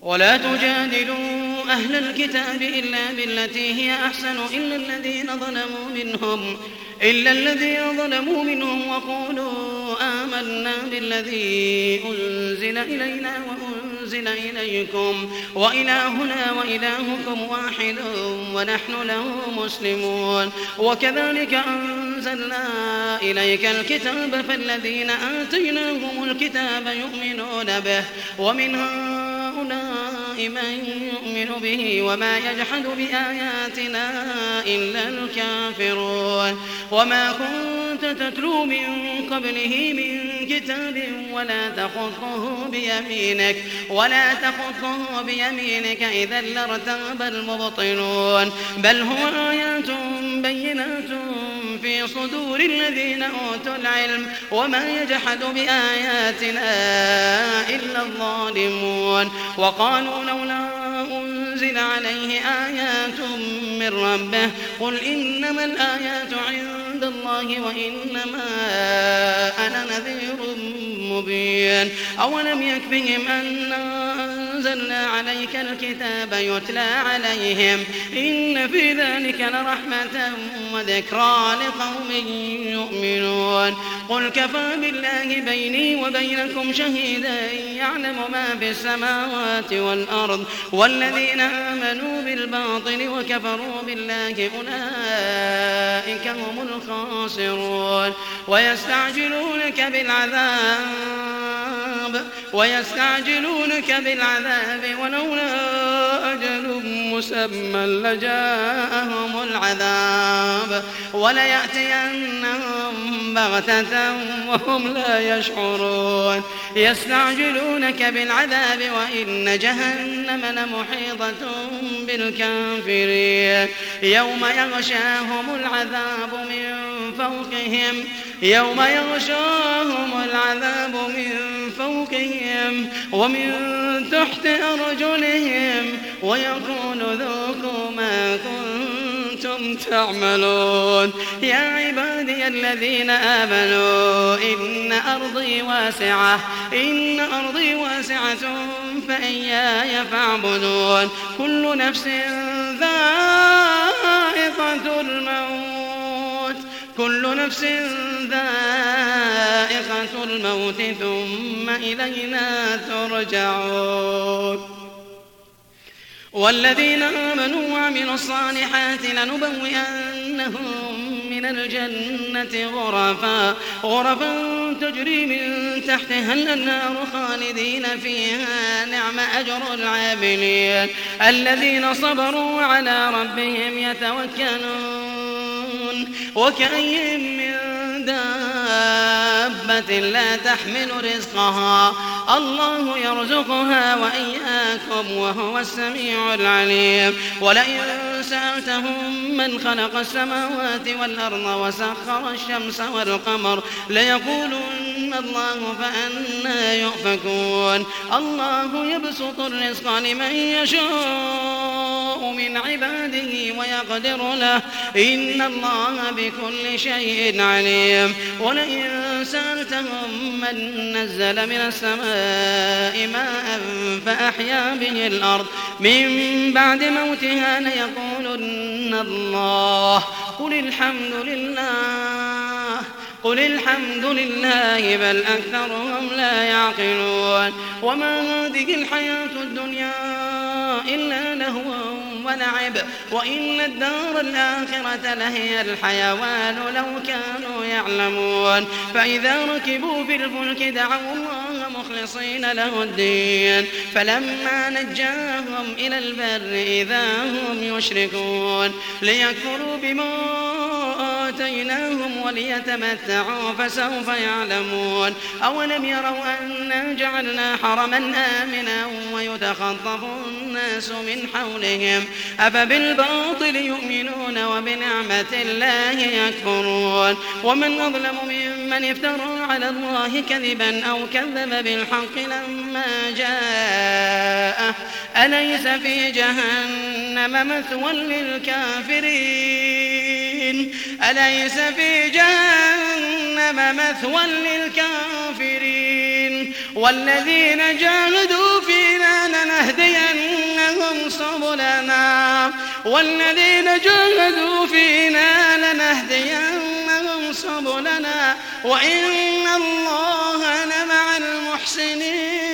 ولا تجادلوا أهل الكتاب إلا بالتي هي أحسن إلا الذين ظلموا منهم وقولوا آمنا بالذي أنزل إلينا وأنزل إليكم وإلهنا وإلهكم واحد ونحن له مسلمون. وكذلك أنزلنا إليك الكتاب فالذين آتيناهم الكتاب يؤمنون به ومن هؤلاء من يؤمن به وما يجحد بآياتنا إلا الكافرون. وما كنت تتلو من قبله من كتاب ولا تخطه بيمينك إذا لارتاب المبطلون. بل هو آيات بينات في صدور الذين أوتوا العلم وما يجحد بآياتنا إلا الظالمون. وقالوا لولا أنزل عليه آيات من ربه قل إنما الآيات عند الله وإنما أنا نذير مبين. أولم يكفهم أنا أنزلنا عليك الكتاب يتلى عليهم إن في ذلك لرحمة وذكرى لقوم يؤمنون. قل كفى بالله بيني وبينكم شهيدا يعلم ما في السماوات والأرض والذين آمنوا بالباطل وكفروا بالله أولئك هم الخاسرون. ويستعجلونك بالعذاب ولولا أجل مسمى لجاءهم العذاب وليأتينهم بغتة وهم لا يشعرون. يستعجلونك بالعذاب وإن جهنم لمحيطة بالكافرين. يوم يغشاهم العذاب من فوقهم ومن تحت أرجلهم ويقول ذوقوا ما كنتم تعملون. يا عبادي الذين آمنوا إن أرضي واسعة فإياي فاعبدون. كل نفس ذائقة الموت ثم إلينا ترجعون. والذين آمنوا وعملوا الصالحات لنبوئنهم من الجنة غرفا تجري من تحتها الأنهار خالدين فيها نعم أجر العاملين الذين صبروا على ربهم يتوكلون. وكأي من دابة لا تحمل رزقها الله يرزقها وإياكم وهو السميع العليم. ولئن سألتهم من خلق السماوات والأرض وسخر الشمس والقمر ليقولن الله فأنى يؤفكون. الله يبسط الرزق لمن يشاء من عباده ويقدر له إن الله بكل شيء عليم. ولئن سألتهم من نزل من السماء ماء فأحيا به الأرض من بعد موتها ليقولن الله قل الحمد لله بل أكثرهم لا يعقلون. وما هذه الحياة الدنيا إلا لهو ولعب وإن الدار الآخرة لهي الحيوان لو كانوا يعلمون. فإذا ركبوا في الفلك دعوا الله مخلصين له الدين فلما نجاهم إلى البر إذا هم يشركون. ليكفروا بما آتيناهم وليتمتعوا فسوف يعلمون. أولم يروا أنا جعلنا حرما آمنا ويتخطف الناس من حولهم أفبالباطل يؤمنون وبنعمة الله يكفرون. ومن أظلم ممن افترى على الله كذبا أو كذب بالحق لما جاءه أليس في جهنم مثوى للكافرين والذين جاهدوا فينا لنهدينهم والذين جاهدوا فينا لنهدينهم سبلنا وإن الله لمع المحسنين.